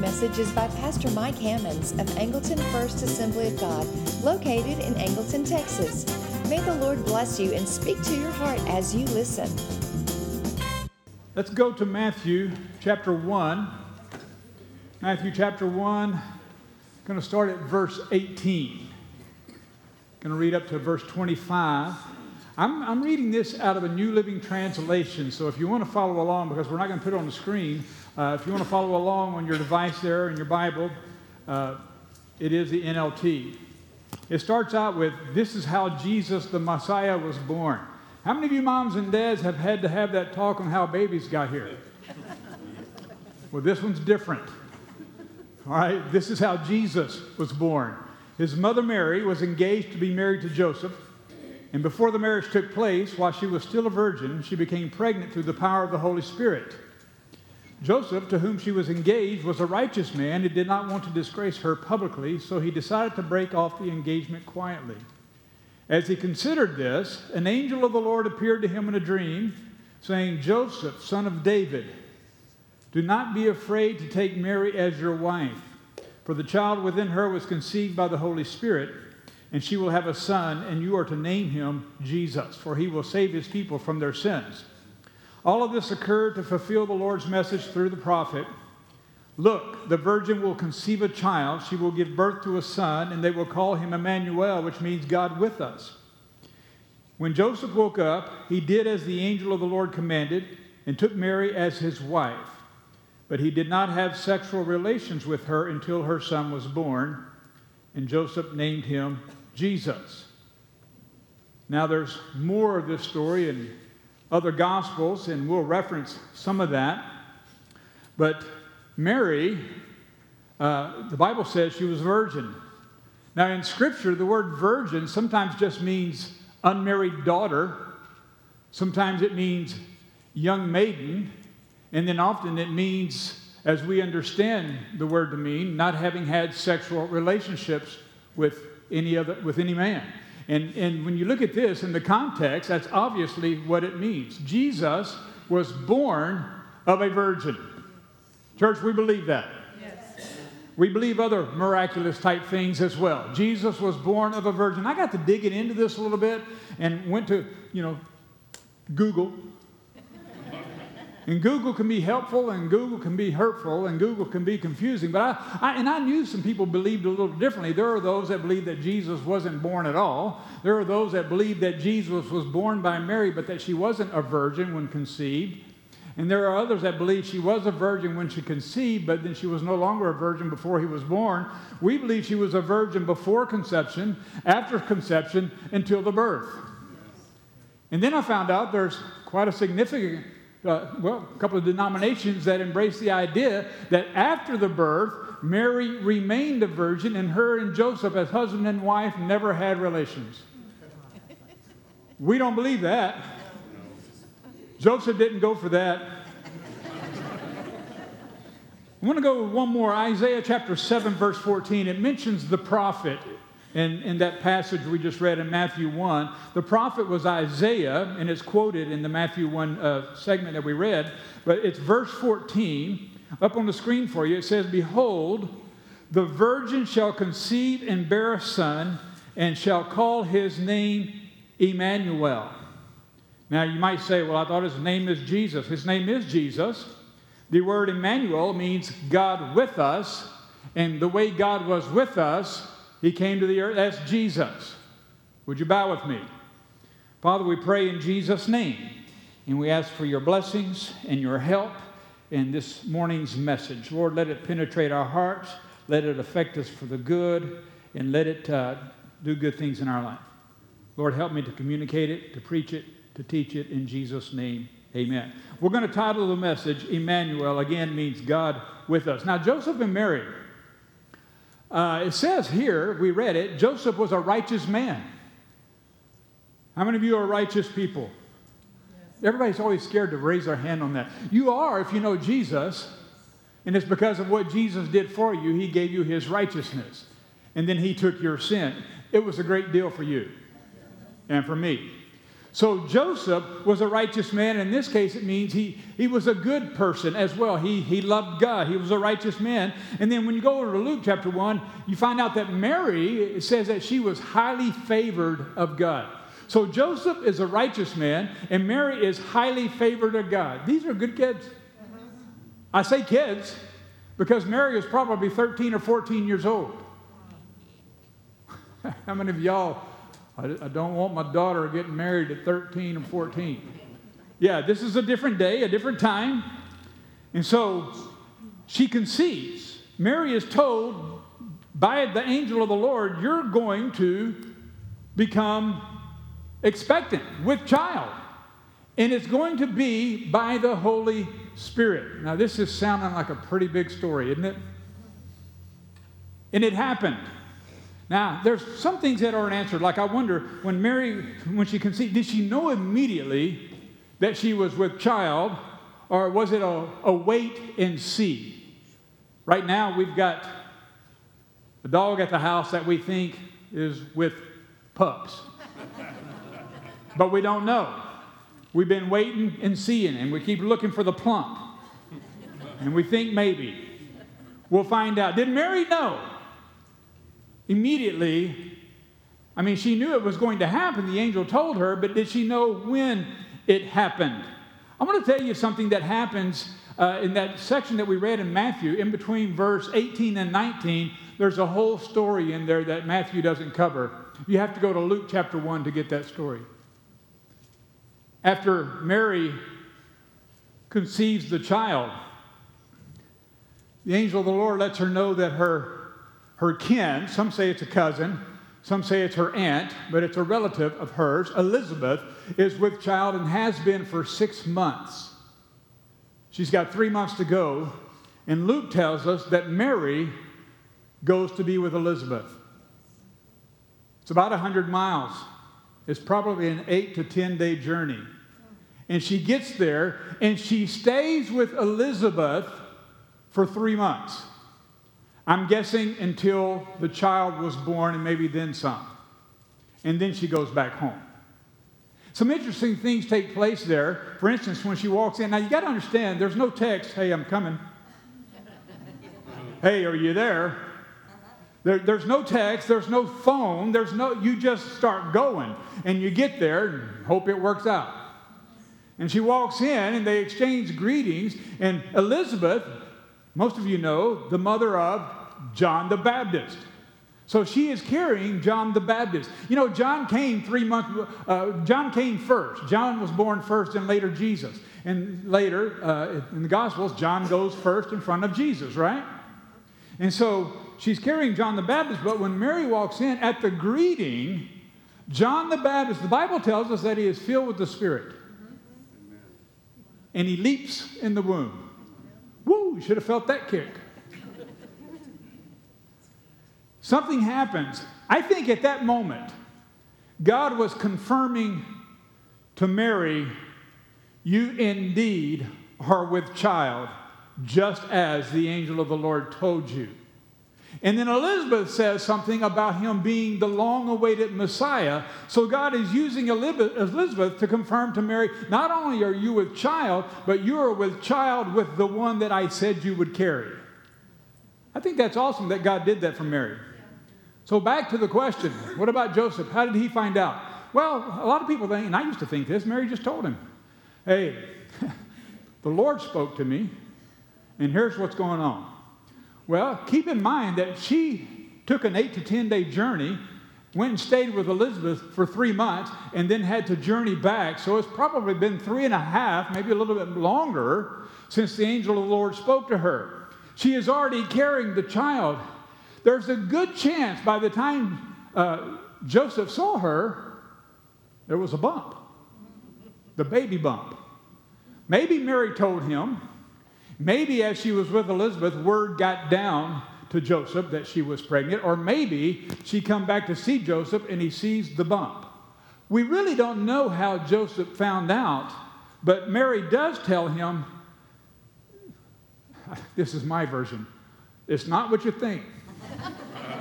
message is by Pastor Mike Hammonds of Angleton First Assembly of God, located in Angleton, Texas. May the Lord bless you and speak to your heart as you listen. Let's go to Matthew chapter 1. Matthew chapter 1, going to start at verse 18. Going to read up to verse 25. I'm reading this out of a New Living Translation, so if you want to follow along, because we're not going to put it on the screen, if you want to follow along on your device there in your Bible, it is the NLT. It starts out with, "This is how Jesus the Messiah was born." How many of you moms and dads have had to have that talk on how babies got here? Well, this one's different. All right, this is how Jesus was born. His mother Mary was engaged to be married to Joseph. And before the marriage took place, while she was still a virgin, she became pregnant through the power of the Holy Spirit. Joseph, to whom she was engaged, was a righteous man who did not want to disgrace her publicly, so he decided to break off the engagement quietly. As he considered this, an angel of the Lord appeared to him in a dream, saying, "Joseph, son of David, do not be afraid to take Mary as your wife, for the child within her was conceived by the Holy Spirit. And she will have a son, and you are to name him Jesus, for he will save his people from their sins." All of this occurred to fulfill the Lord's message through the prophet. "Look, the virgin will conceive a child. She will give birth to a son, and they will call him Emmanuel, which means God with us." When Joseph woke up, he did as the angel of the Lord commanded and took Mary as his wife. But he did not have sexual relations with her until her son was born, and Joseph named him Jesus. Now there's more of this story in other Gospels, and we'll reference some of that. But Mary, the Bible says she was a virgin. Now in Scripture, the word virgin sometimes just means unmarried daughter. Sometimes it means young maiden. And then often it means, as we understand the word to mean, not having had sexual relationships with any man. And when you look at this in the context, that's obviously what it means. Jesus was born of a virgin. Church, we believe that. Yes. We believe other miraculous type things as well. Jesus was born of a virgin. I got to digging into this a little bit and went to, Google. And Google can be helpful, and Google can be hurtful, and Google can be confusing. But I knew some people believed a little differently. There are those that believe that Jesus wasn't born at all. There are those that believe that Jesus was born by Mary, but that she wasn't a virgin when conceived. And there are others that believe she was a virgin when she conceived, but then she was no longer a virgin before he was born. We believe she was a virgin before conception, after conception, until the birth. And then I found out there's quite a significant a couple of denominations that embrace the idea that after the birth, Mary remained a virgin, and her and Joseph, as husband and wife, never had relations. We don't believe that. Joseph didn't go for that. I want to go with one more. Isaiah chapter 7, verse 14. It mentions the prophet. In that passage we just read in Matthew 1, the prophet was Isaiah, and it's quoted in the Matthew 1 segment that we read, but it's verse 14, up on the screen for you. It says, "Behold, the virgin shall conceive and bear a son, and shall call his name Emmanuel." Now you might say, well, I thought his name is Jesus. His name is Jesus. The word Emmanuel means God with us, and the way God was with us, he came to the earth. That's Jesus. Would you bow with me? Father, we pray in Jesus' name, and we ask for your blessings and your help in this morning's message. Lord, let it penetrate our hearts, let it affect us for the good, and let it do good things in our life. Lord, help me to communicate it, to preach it, to teach it in Jesus' name. Amen. We're going to title the message, Emmanuel, again means God with us. Now, Joseph and Mary, it says here, we read it, Joseph was a righteous man. How many of you are righteous people? Yes. Everybody's always scared to raise their hand on that. You are if you know Jesus, and it's because of what Jesus did for you. He gave you his righteousness, and then he took your sin. It was a great deal for you and for me. So Joseph was a righteous man. In this case, it means he was a good person as well. He loved God. He was a righteous man. And then when you go over to Luke chapter 1, you find out that Mary, it says that she was highly favored of God. So Joseph is a righteous man, and Mary is highly favored of God. These are good kids. I say kids because Mary was probably 13 or 14 years old. How many of y'all, I don't want my daughter getting married at 13 or 14. Yeah, this is a different day, a different time. And so she conceives. Mary is told by the angel of the Lord, you're going to become expectant with child. And it's going to be by the Holy Spirit. Now, this is sounding like a pretty big story, isn't it? And it happened. Now, there's some things that aren't answered. Like I wonder, when Mary, when she conceived, did she know immediately that she was with child, or was it a wait and see? Right now, we've got a dog at the house that we think is with pups. But we don't know. We've been waiting and seeing, and we keep looking for the plump. And we think maybe. We'll find out. Did Mary know? Immediately, I mean, she knew it was going to happen. The angel told her, but did she know when it happened? I want to tell you something that happens in that section that we read in Matthew. In between verse 18 and 19, there's a whole story in there that Matthew doesn't cover. You have to go to Luke chapter 1 to get that story. After Mary conceives the child, the angel of the Lord lets her know that her kin, some say it's a cousin, some say it's her aunt, but it's a relative of hers, Elizabeth, is with child and has been for 6 months. She's got 3 months to go, and Luke tells us that Mary goes to be with Elizabeth. It's about 100 miles. It's probably an 8 to 10 day journey. And she gets there, and she stays with Elizabeth for 3 months. I'm guessing until the child was born and maybe then some. And then she goes back home. Some interesting things take place there. For instance, when she walks in, now you got to understand, there's no text, hey, I'm coming. Hey, are you there? There's no text, there's no phone, you just start going. And you get there and hope it works out. And she walks in and they exchange greetings. And Elizabeth, most of you know, the mother of John the Baptist. So she is carrying John the Baptist. You know, John came first. John was born first and later Jesus. And later, in the Gospels, John goes first in front of Jesus, right? And so she's carrying John the Baptist, but when Mary walks in at the greeting, John the Baptist, the Bible tells us that he is filled with the Spirit. And he leaps in the womb. Woo, you should have felt that kick. Something happens. I think at that moment, God was confirming to Mary, you indeed are with child, just as the angel of the Lord told you. And then Elizabeth says something about him being the long-awaited Messiah. So God is using Elizabeth to confirm to Mary, not only are you with child, but you are with child with the one that I said you would carry. I think that's awesome that God did that for Mary. So back to the question, what about Joseph? How did he find out? Well, a lot of people think, and I used to think this, Mary just told him, hey, the Lord spoke to me, and here's what's going on. Well, keep in mind that she took an 8 to 10 day journey, went and stayed with Elizabeth for 3 months, and then had to journey back. So it's probably been 3.5, maybe a little bit longer, since the angel of the Lord spoke to her. She is already carrying the child. There's a good chance by the time Joseph saw her, there was a bump, the baby bump. Maybe Mary told him. Maybe as she was with Elizabeth, word got down to Joseph that she was pregnant, or maybe she come back to see Joseph and he sees the bump. We really don't know how Joseph found out, but Mary does tell him, this is my version, it's not what you think.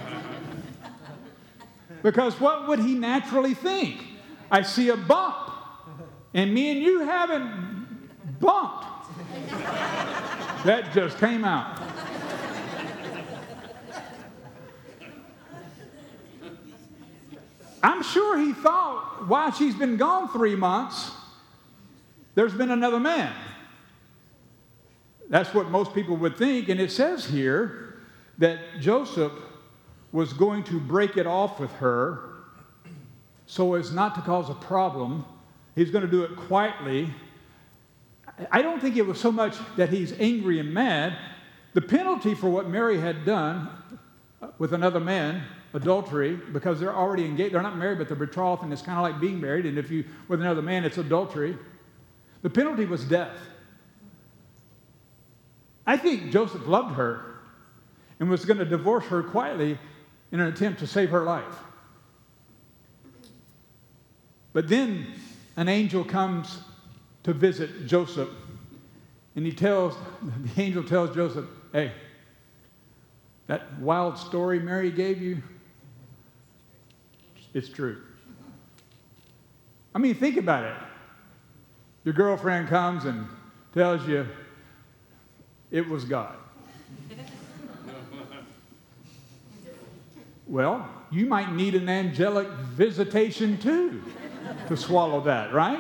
Because what would he naturally think? I see a bump. And me and you haven't bumped. That just came out. I'm sure he thought, while she's been gone 3 months, there's been another man. That's what most people would think. And it says here that Joseph was going to break it off with her so as not to cause a problem. He's going to do it quietly. I don't think it was so much that he's angry and mad. The penalty for what Mary had done with another man, adultery, because they're already engaged. They're not married, but they're betrothed, and it's kind of like being married. And if you with another man, it's adultery. The penalty was death. I think Joseph loved her and was going to divorce her quietly in an attempt to save her life. But then an angel comes to visit Joseph, and the angel tells Joseph, hey, that wild story Mary gave you, it's true. I mean, think about it. Your girlfriend comes and tells you it was God. Well, you might need an angelic visitation too to swallow that, right?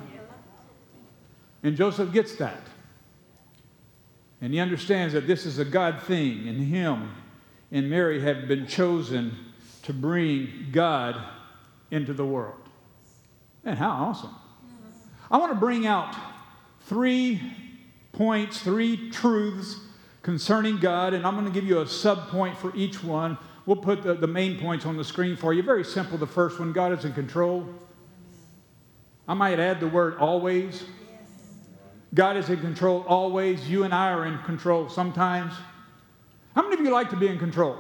And Joseph gets that. And he understands that this is a God thing, and him and Mary have been chosen to bring God into the world. And how awesome. I want to bring out 3 points, 3 truths concerning God, and I'm going to give you a sub-point for each one. We'll put the main points on the screen for you. Very simple, the first one, God is in control. I might add the word always. God is in control always. You and I are in control sometimes. How many of you like to be in control?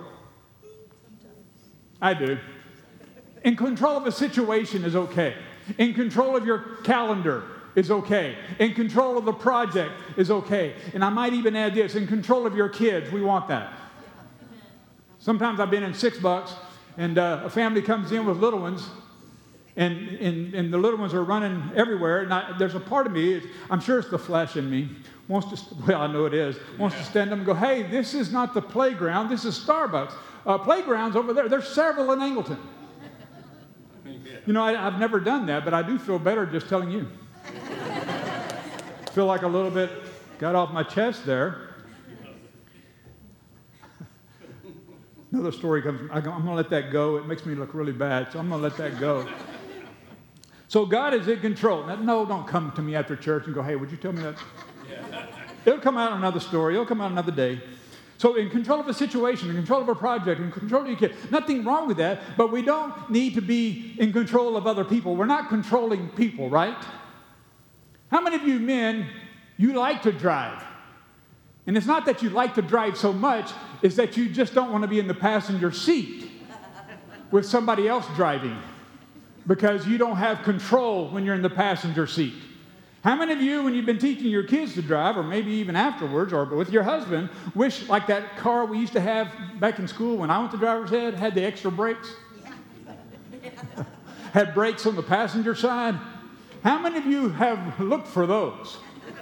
I do. In control of a situation is okay. In control of your calendar is okay. In control of the project is okay. And I might even add this, in control of your kids, we want that. Sometimes I've been in $6 and a family comes in with little ones, and the little ones are running everywhere. And there's a part of me, I'm sure it's the flesh in me, I know it is, wants to stand up and go, hey, this is not the playground, this is Starbucks. Playgrounds over there, there's several in Angleton. You know, I've never done that, but I do feel better just telling you. Feel like a little bit got off my chest there. Another story comes. I'm going to let that go. It makes me look really bad, so I'm going to let that go. So God is in control. Now, no, don't come to me after church and go, hey, would you tell me that? It'll come out another story. It'll come out another day. So in control of a situation, in control of a project, in control of your kid. Nothing wrong with that, but we don't need to be in control of other people. We're not controlling people, right? How many of you men, you like to drive? And it's not that you like to drive so much, it's that you just don't want to be in the passenger seat with somebody else driving because you don't have control when you're in the passenger seat. How many of you, when you've been teaching your kids to drive, or maybe even afterwards, or with your husband, wish like that car we used to have back in school when I went to driver's ed, had the extra brakes? Had brakes on the passenger side? How many of you have looked for those?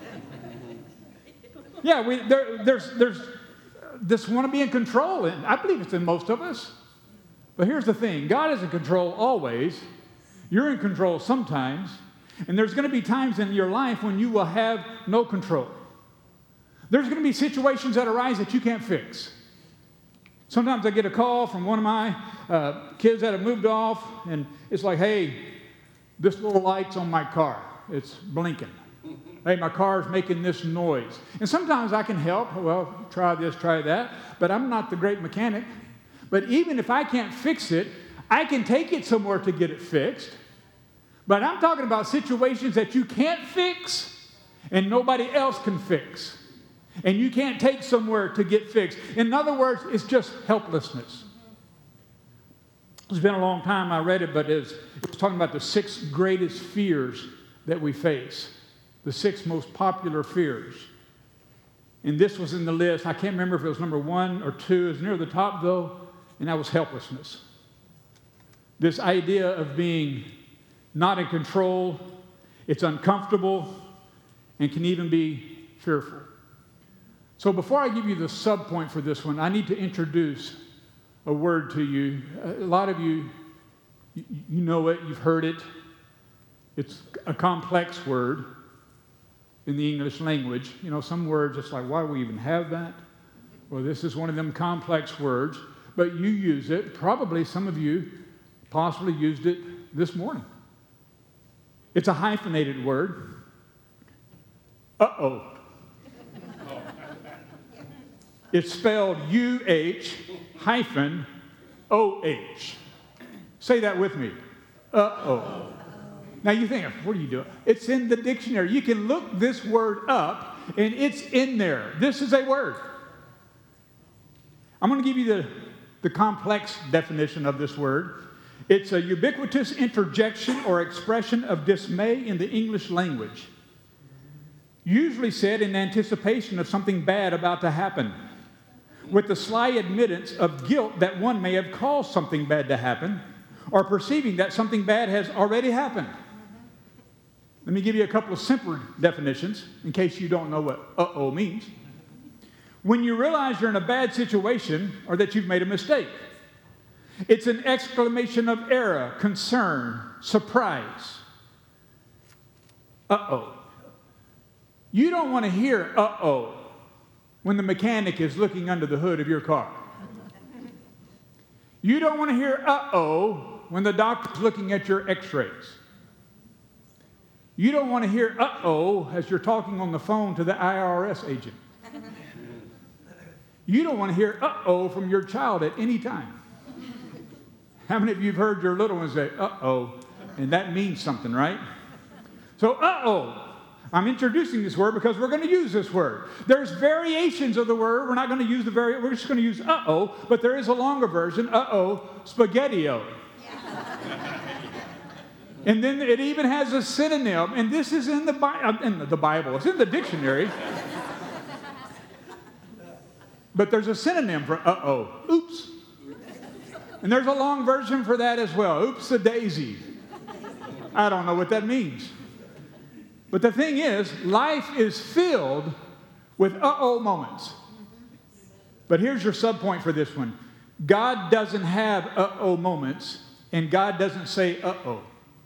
Yeah, there's this want to be in control, and I believe it's in most of us. But here's the thing. God is in control always. You're in control sometimes. And there's going to be times in your life when you will have no control. There's going to be situations that arise that you can't fix. Sometimes I get a call from one of my kids that have moved off, and it's like, hey, this little light's on my car. It's blinking. Hey, my car's making this noise. And sometimes I can help. Well, try this, try that. But I'm not the great mechanic. But even if I can't fix it, I can take it somewhere to get it fixed. But I'm talking about situations that you can't fix and nobody else can fix. And you can't take somewhere to get fixed. In other words, it's just helplessness. It's been a long time I read it, but it was talking about the 6 greatest fears that we face. The 6 most popular fears. And this was in the list. I can't remember if it was number 1 or 2. It was near the top, though, and that was helplessness. This idea of being not in control It's uncomfortable and can even be fearful. So before I give you the subpoint for this one, I need to introduce a word to you. A lot of you know it, you've heard it. It's a complex word in the English language. You know, some words, it's like, why do we even have that? Well, this is one of them complex words, but you use it. Probably some of you possibly used it this morning. It's a hyphenated word. Uh-oh. It's spelled U-H-O-H. Say that with me. Uh-oh. Now you think, what are you doing? It's in the dictionary. You can look this word up, and it's in there. This is a word. I'm going to give you the complex definition of this word. It's a ubiquitous interjection or expression of dismay in the English language, usually said in anticipation of something bad about to happen, with the sly admittance of guilt that one may have caused something bad to happen, or perceiving that something bad has already happened. Let me give you a couple of simpler definitions in case you don't know what uh-oh means. When you realize you're in a bad situation or that you've made a mistake. It's an exclamation of error, concern, surprise. Uh-oh. You don't want to hear uh-oh when the mechanic is looking under the hood of your car. You don't want to hear uh-oh when the doctor's looking at your x-rays. You don't want to hear uh-oh as you're talking on the phone to the IRS agent. You don't want to hear uh-oh from your child at any time. How many of you have heard your little ones say uh-oh, and that means something, right? So uh-oh. I'm introducing this word because we're going to use this word. There's variations of the word. We're not going to use we're just going to use uh-oh, but there is a longer version, uh-oh, spaghetti-o. And then it even has a synonym, and this is in the Bible. It's in the dictionary. But there's a synonym for uh-oh, oops. And there's a long version for that as well, oops-a-daisy. I don't know what that means. But the thing is, life is filled with uh-oh moments. But here's your subpoint for this one. God doesn't have uh-oh moments, and God doesn't say uh-oh.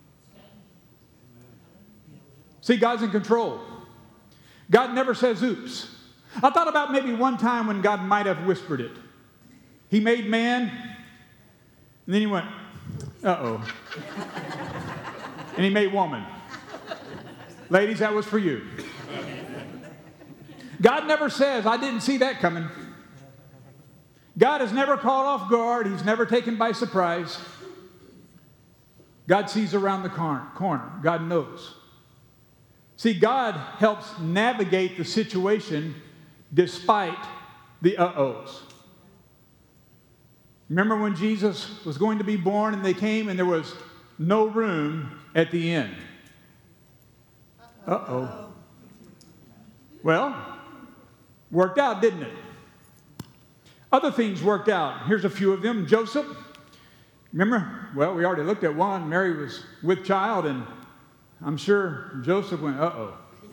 See, God's in control. God never says oops. I thought about maybe one time when God might have whispered it. He made man, and then he went, uh-oh. And he made woman. Ladies, that was for you. God never says, I didn't see that coming. God is never caught off guard. He's never taken by surprise. God sees around the corner. God knows. See, God helps navigate the situation despite the uh-ohs. Remember when Jesus was going to be born and they came and there was no room at the inn? Uh-oh. Well, worked out, didn't it? Other things worked out. Here's a few of them. Joseph, remember? Well, we already looked at one. Mary was with child, and I'm sure Joseph went, uh-oh.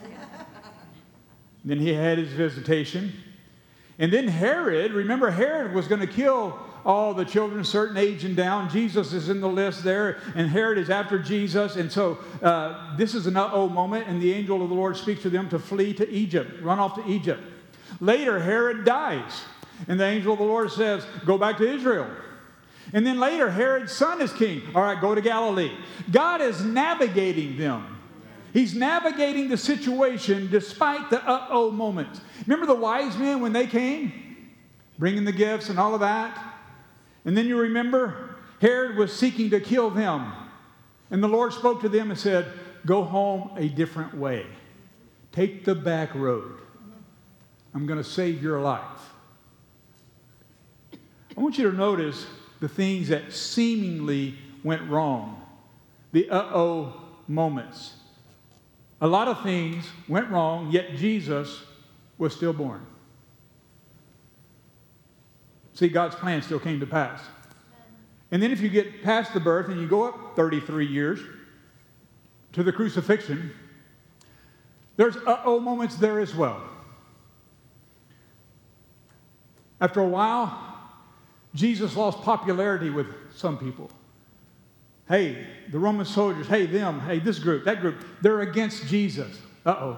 Then he had his visitation. And then Herod, remember Herod was going to kill all the children a certain age and down. Jesus is in the list there, and Herod is after Jesus. And so this is an uh-oh moment, and the angel of the Lord speaks to them to flee to Egypt, run off to Egypt. Later, Herod dies, and the angel of the Lord says, go back to Israel. And then later, Herod's son is king. All right, go to Galilee. God is navigating them. He's navigating the situation despite the uh-oh moments. Remember the wise men when they came? Bringing the gifts and all of that? And then you remember Herod was seeking to kill them. And the Lord spoke to them and said, go home a different way. Take the back road. I'm going to save your life. I want you to notice the things that seemingly went wrong. The uh-oh moments. A lot of things went wrong, yet Jesus was still born. See, God's plan still came to pass. And then if you get past the birth and you go up 33 years to the crucifixion, There's uh-oh moments there as well. After a while, Jesus lost popularity with some people. Hey, the Roman soldiers, hey, them, hey, this group, that group, they're against Jesus. Uh-oh.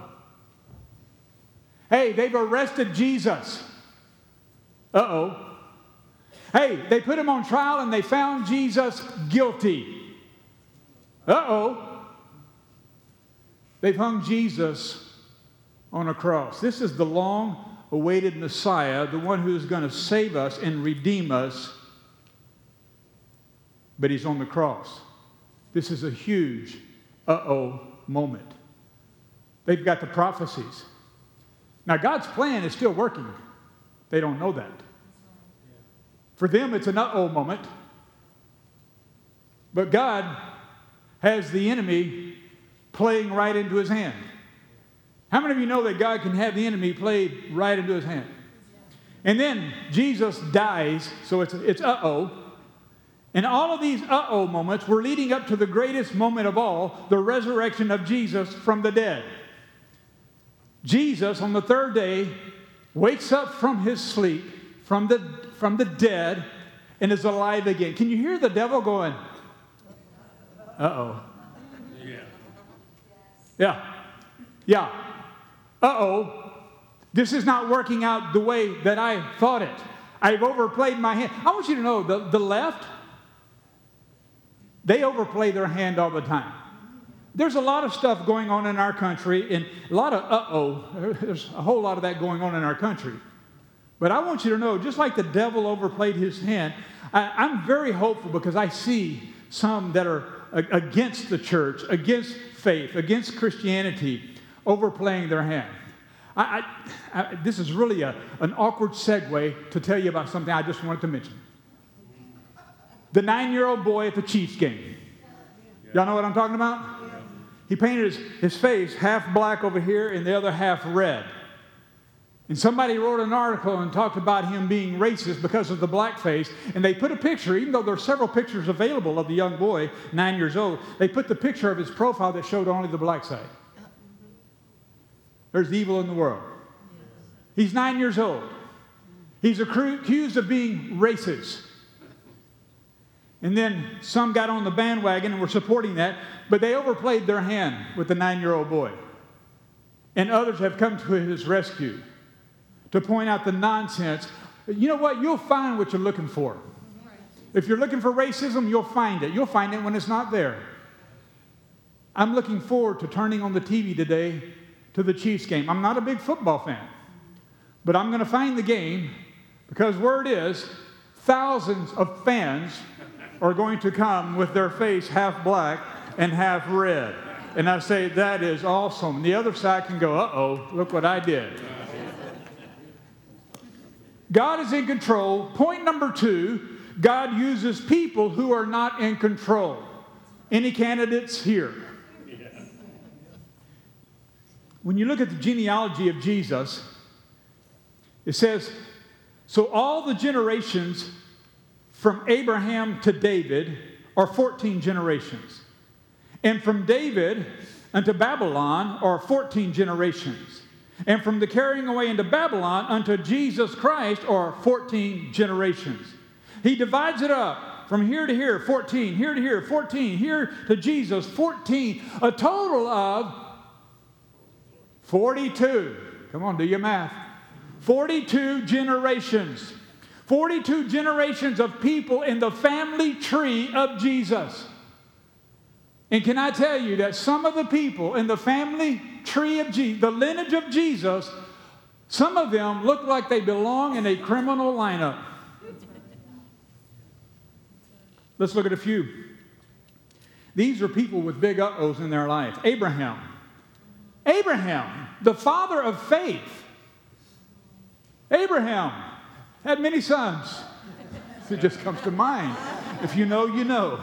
Hey, they've arrested Jesus. Uh-oh. Hey, they put him on trial and they found Jesus guilty. Uh-oh. They've hung Jesus on a cross. This is the long-awaited Messiah, the one who is going to save us and redeem us. But he's on the cross. This is a huge uh-oh moment. They've got the prophecies. Now, God's plan is still working. They don't know that. For them, it's an uh-oh moment. But God has the enemy playing right into his hand. How many of you know that God can have the enemy played right into his hand? And then Jesus dies, so it's uh-oh. And all of these uh-oh moments were leading up to the greatest moment of all, the resurrection of Jesus from the dead. Jesus, on the third day, wakes up from his sleep, from the dead, and is alive again. Can you hear the devil going, uh-oh? Yeah. Uh-oh. This is not working out the way that I thought it. I've overplayed my hand. I want you to know, the left, they overplay their hand all the time. There's a lot of stuff going on in our country, and a lot of uh-oh. There's a whole lot of that going on in our country. But I want you to know, just like the devil overplayed his hand, I'm very hopeful because I see some that are against the church, against faith, against Christianity, overplaying their hand. This is really an awkward segue to tell you about something I just wanted to mention. The 9-year-old boy at the Chiefs game. Y'all know what I'm talking about? He painted his face half black over here and the other half red. And somebody wrote an article and talked about him being racist because of the blackface. And they put a picture, even though there are several pictures available of the young boy, 9 years old, they put the picture of his profile that showed only the black side. There's evil in the world. He's 9 years old. He's accused of being racist. And then some got on the bandwagon and were supporting that, but they overplayed their hand with the 9-year-old boy. And others have come to his rescue to point out the nonsense. You know what? You'll find what you're looking for. If you're looking for racism, you'll find it. You'll find it when it's not there. I'm looking forward to turning on the TV today to the Chiefs game. I'm not a big football fan, but I'm going to find the game because word is thousands of fans are going to come with their face half black and half red. And I say, that is awesome. The other side can go, uh-oh, look what I did. God is in control. Point number 2, God uses people who are not in control. Any candidates here? When you look at the genealogy of Jesus, it says, so all the generations from Abraham to David are 14 generations. And from David unto Babylon are 14 generations. And from the carrying away into Babylon unto Jesus Christ are 14 generations. He divides it up from here to here, 14, here to here, 14, here to Jesus, 14. A total of 42. Come on, do your math. 42 generations. 42 generations of people in the family tree of Jesus. And can I tell you that some of the people in the family tree of Jesus, the lineage of Jesus, some of them look like they belong in a criminal lineup. Let's look at a few. These are people with big uh-ohs in their life. Abraham, the father of faith. Abraham had many sons. It just comes to mind. If you know, you know.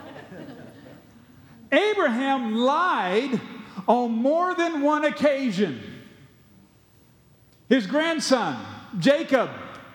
Abraham lied on more than one occasion. His grandson, Jacob,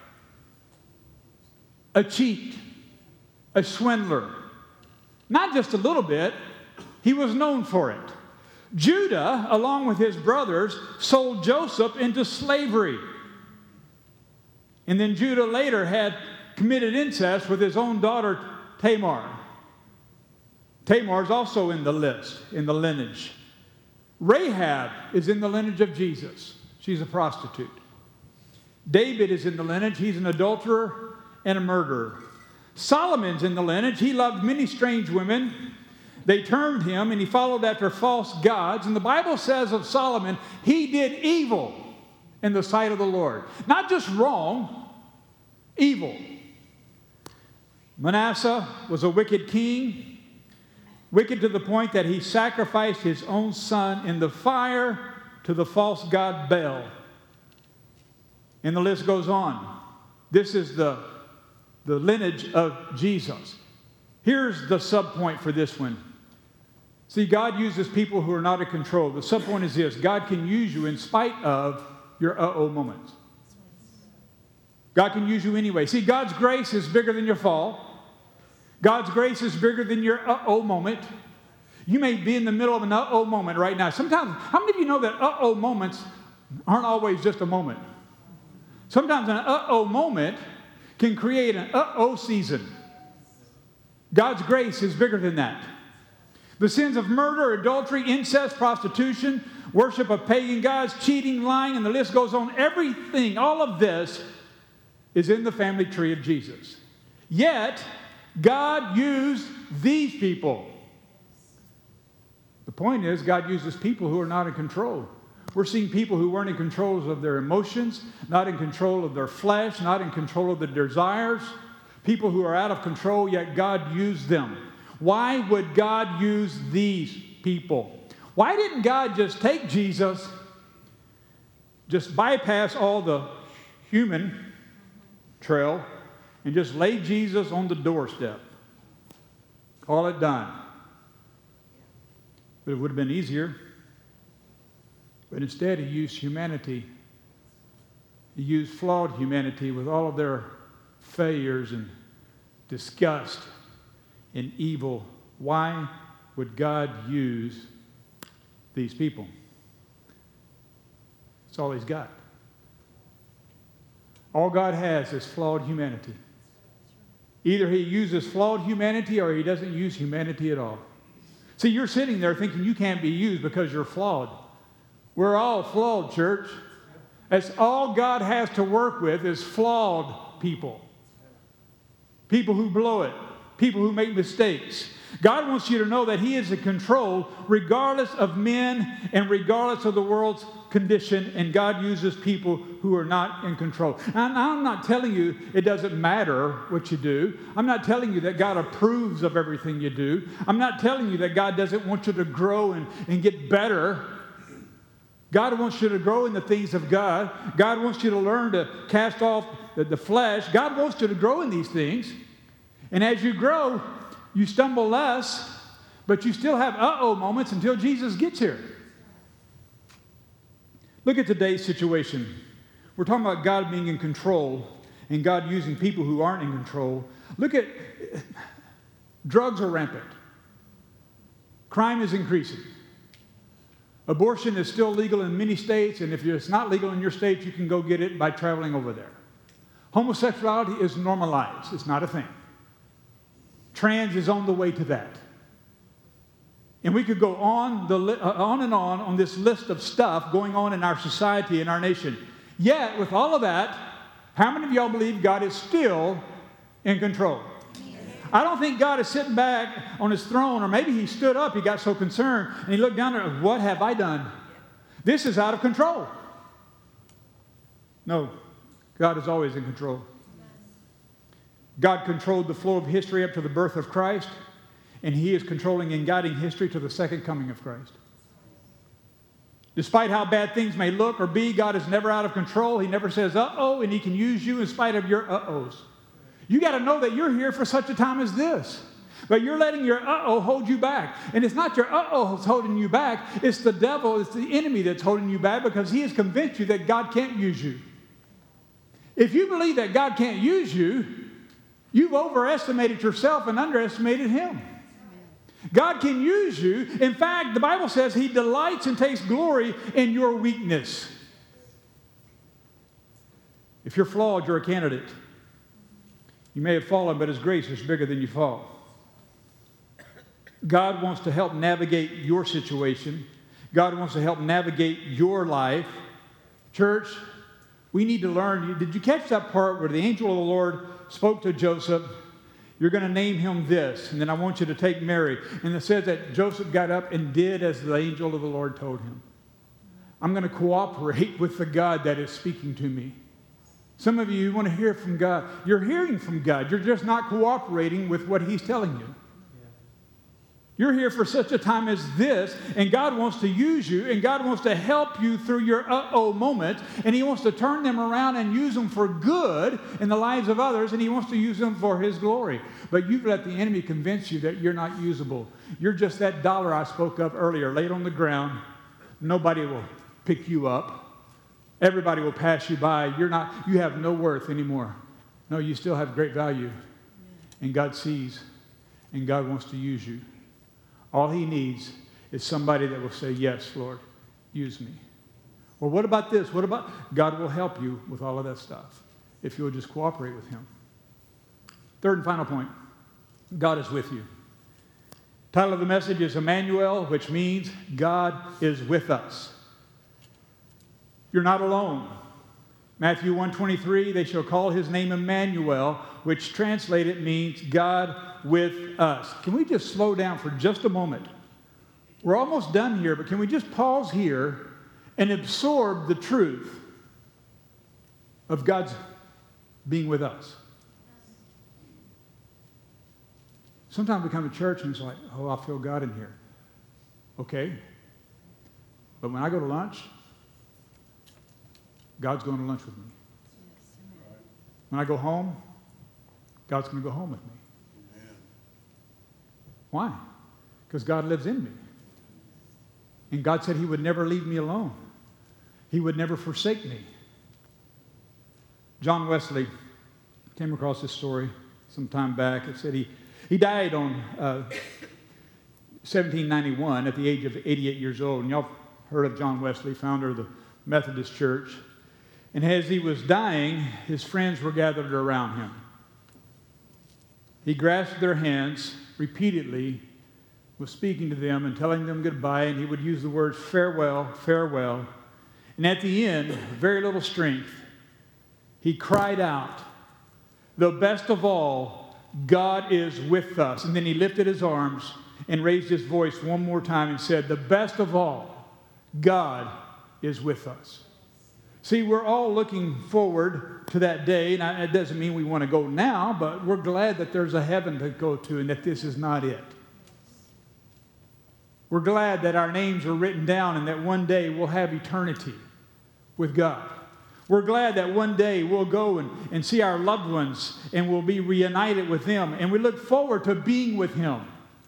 a cheat, a swindler. Not just a little bit, he was known for it. Judah, along with his brothers, sold Joseph into slavery. And then Judah later had committed incest with his own daughter Tamar. Tamar is also in the list, in the lineage. Rahab is in the lineage of Jesus. She's a prostitute. David is in the lineage. He's an adulterer and a murderer. Solomon's in the lineage. He loved many strange women. They turned him, and he followed after false gods. And the Bible says of Solomon, he did evil in the sight of the Lord. Not just wrong, evil. Manasseh was a wicked king, wicked to the point that he sacrificed his own son in the fire to the false god Baal. And the list goes on. This is the lineage of Jesus. Here's the subpoint for this one. See, God uses people who are not in control. The subpoint is this: God can use you in spite of your uh-oh moments. God can use you anyway. See, God's grace is bigger than your fall. God's grace is bigger than your uh-oh moment. You may be in the middle of an uh-oh moment right now. Sometimes, how many of you know that uh-oh moments aren't always just a moment? Sometimes an uh-oh moment can create an uh-oh season. God's grace is bigger than that. The sins of murder, adultery, incest, prostitution, worship of pagan gods, cheating, lying, and the list goes on. Everything, all of this is in the family tree of Jesus. Yet, God used these people. The point is, God uses people who are not in control. We're seeing people who weren't in control of their emotions, not in control of their flesh, not in control of their desires. People who are out of control, yet God used them. Why would God use these people? Why didn't God just take Jesus, just bypass all the human trail, and just lay Jesus on the doorstep? Call it done. But it would have been easier. But instead, he used humanity. He used flawed humanity with all of their failures and disgust and evil. Why would God use these people? That's all he's got. All God has is flawed humanity. Either he uses flawed humanity or he doesn't use humanity at all. See, you're sitting there thinking you can't be used because you're flawed. We're all flawed, church. That's all God has to work with is flawed people. People who blow it. People who make mistakes. God wants you to know that he is in control regardless of men and regardless of the world's condition, and God uses people who are not in control. And I'm not telling you it doesn't matter what you do. I'm not telling you that God approves of everything you do. I'm not telling you that God doesn't want you to grow and get better. God wants you to grow in the things of God. God wants you to learn to cast off the flesh. God wants you to grow in these things. And as you grow, you stumble less, but you still have uh-oh moments until Jesus gets here. Look at today's situation. We're talking about God being in control and God using people who aren't in control. Look at, drugs are rampant. Crime is increasing. Abortion is still legal in many states, and if it's not legal in your state, you can go get it by traveling over there. Homosexuality is normalized. It's not a thing. Trans is on the way to that. And we could go on and on this list of stuff going on in our society, in our nation. Yet, with all of that, how many of y'all believe God is still in control? I don't think God is sitting back on his throne, or maybe he stood up, he got so concerned, and he looked down there, what have I done? This is out of control. No, God is always in control. God controlled the flow of history up to the birth of Christ, and he is controlling and guiding history to the second coming of Christ. Despite how bad things may look or be, God is never out of control. He never says, uh-oh, and he can use you in spite of your uh-ohs. You got to know that you're here for such a time as this. But you're letting your uh-oh hold you back. And it's not your uh-oh that's holding you back. It's the devil, it's the enemy that's holding you back because he has convinced you that God can't use you. If you believe that God can't use you, you've overestimated yourself and underestimated him. God can use you. In fact, the Bible says He delights and takes glory in your weakness. If you're flawed, you're a candidate. You may have fallen, but His grace is bigger than you fall. God wants to help navigate your situation. God wants to help navigate your life. Church, we need to learn. Did you catch that part where the angel of the Lord spoke to Joseph? You're going to name him this, and then I want you to take Mary. And it says that Joseph got up and did as the angel of the Lord told him. I'm going to cooperate with the God that is speaking to me. Some of you want to hear from God. You're hearing from God. You're just not cooperating with what He's telling you. You're here for such a time as this, and God wants to use you, and God wants to help you through your uh-oh moment, and He wants to turn them around and use them for good in the lives of others, and He wants to use them for His glory. But you've let the enemy convince you that you're not usable. You're just that dollar I spoke of earlier, laid on the ground. Nobody will pick you up. Everybody will pass you by. You have no worth anymore. No, you still have great value. And God sees, and God wants to use you. All He needs is somebody that will say, yes, Lord, use me. Well, what about this? What about God will help you with all of that stuff if you'll just cooperate with Him. Third and final point, God is with you. Title of the message is Emmanuel, which means God is with us. You're not alone. Matthew 1:23, they shall call His name Emmanuel, which translated means God with us. Can we just slow down for just a moment? We're almost done here, but can we just pause here and absorb the truth of God's being with us? Sometimes we come to church and it's like, oh, I feel God in here. Okay. But when I go to lunch, God's going to lunch with me. When I go home, God's going to go home with me. Why? Because God lives in me. And God said He would never leave me alone. He would never forsake me. John Wesley came across this story some time back. It said he died on 1791 at the age of 88 years old. And y'all heard of John Wesley, founder of the Methodist Church. And as he was dying, his friends were gathered around him. He grasped their hands repeatedly, was speaking to them and telling them goodbye, and he would use the words farewell, farewell. And at the end, very little strength, he cried out, the best of all, God is with us. And then he lifted his arms and raised his voice one more time and said, the best of all, God is with us. See, we're all looking forward to that day, and it doesn't mean we want to go now, but we're glad that there's a heaven to go to and that this is not it. We're glad that our names are written down and that one day we'll have eternity with God. We're glad that one day we'll go and see our loved ones and we'll be reunited with them, and we look forward to being with Him.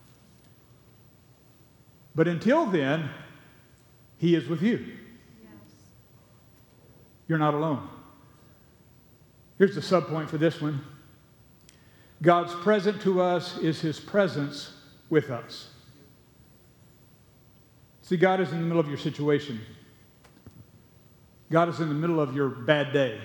But until then, He is with you. You're not alone. Here's the subpoint for this one. God's present to us is His presence with us. See, God is in the middle of your situation. God is in the middle of your bad day.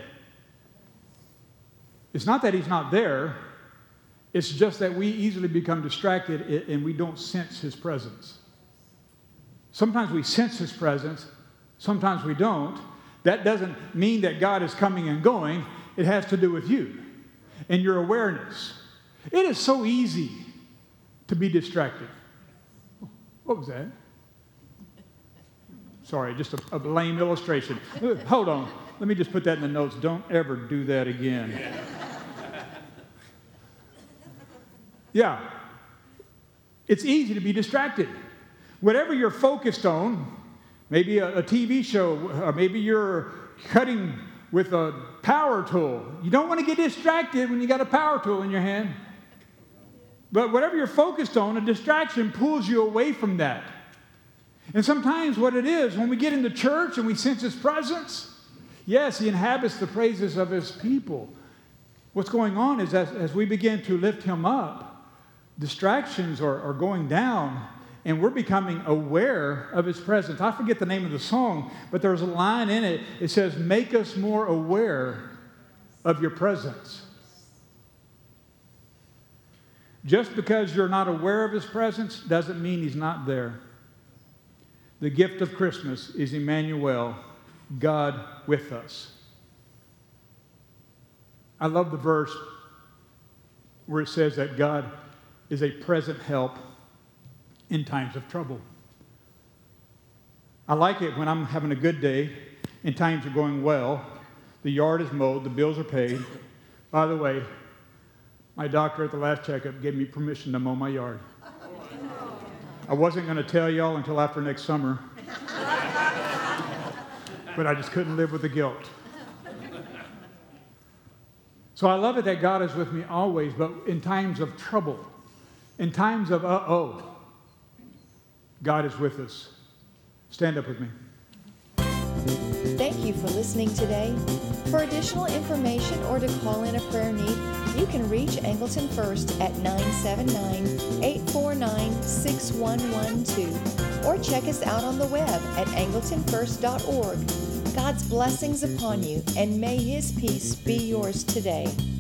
It's not that He's not there. It's just that we easily become distracted and we don't sense His presence. Sometimes we sense His presence. Sometimes we don't. That doesn't mean that God is coming and going. It has to do with you and your awareness. It is so easy to be distracted. What was that? Sorry, just a lame illustration. Hold on. Let me just put that in the notes. Don't ever do that again. Yeah. It's easy to be distracted. Whatever you're focused on, maybe a TV show, or maybe you're cutting with a power tool. You don't want to get distracted when you got a power tool in your hand. But whatever you're focused on, a distraction pulls you away from that. And sometimes what it is, when we get into church and we sense His presence, yes, He inhabits the praises of His people. What's going on is as we begin to lift Him up, distractions are going down, and we're becoming aware of His presence. I forget the name of the song, but there's a line in it. It says, make us more aware of your presence. Just because you're not aware of His presence doesn't mean He's not there. The gift of Christmas is Emmanuel, God with us. I love the verse where it says that God is a present help in times of trouble. I like it when I'm having a good day and times are going well. The yard is mowed, the bills are paid. By the way, my doctor at the last checkup gave me permission to mow my yard. I wasn't going to tell y'all until after next summer, but I just couldn't live with the guilt. So I love it that God is with me always, but in times of trouble, in times of God is with us. Stand up with me. Thank you for listening today. For additional information or to call in a prayer need, you can reach Angleton First at 979-849-6112 or check us out on the web at angletonfirst.org. God's blessings upon you, and may His peace be yours today.